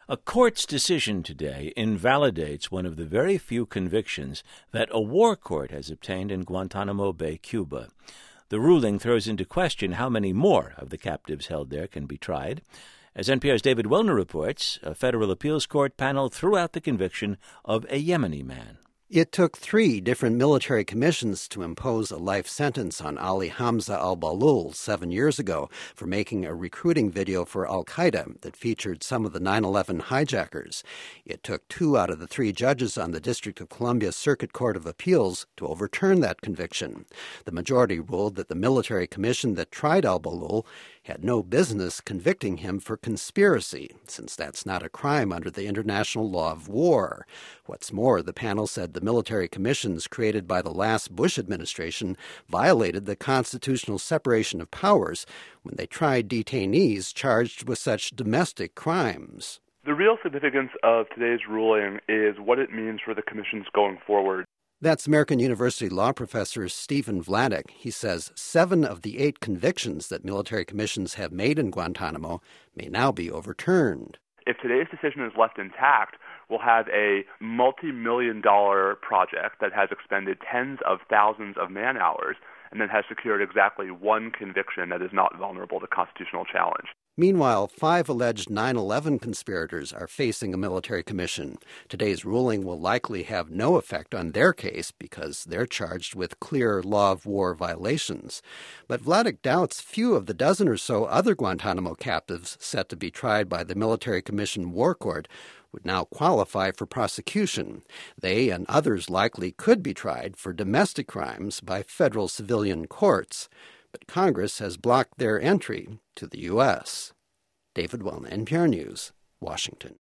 A court's decision today invalidates one of the very few convictions that a war court has obtained in Guantanamo Bay, Cuba. The ruling throws into question how many more of the captives held there can be tried. As NPR's David Welner reports, a federal appeals court panel threw out the conviction of a Yemeni man. It took 3 different military commissions to impose a life sentence on Ali Hamza al-Balul 7 years ago for making a recruiting video for al-Qaeda that featured some of the 9/11 hijackers. It took 2 out of the 3 judges on the District of Columbia Circuit Court of Appeals to overturn that conviction. The majority ruled that the military commission that tried al-Balul had no business convicting him for conspiracy, since that's not a crime under the international law of war. What's more, the panel said the military commissions created by the last Bush administration violated the constitutional separation of powers when they tried detainees charged with such domestic crimes. The real significance of today's ruling is what it means for the commissions going forward. That's American University law professor Stephen Vladeck. He says 7 of the 8 convictions that military commissions have made in Guantanamo may now be overturned. If today's decision is left intact, we'll have a multi-million-dollar project that has expended tens of thousands of man-hours and then has secured exactly 1 conviction that is not vulnerable to constitutional challenge. Meanwhile, 5 alleged 9/11 conspirators are facing a military commission. Today's ruling will likely have no effect on their case because they're charged with clear law of war violations. But Vladeck doubts few of the dozen or so other Guantanamo captives set to be tried by the military commission war court would now qualify for prosecution. They and others likely could be tried for domestic crimes by federal civilian courts. But Congress has blocked their entry to the U.S. David Welner, NPR News, Washington.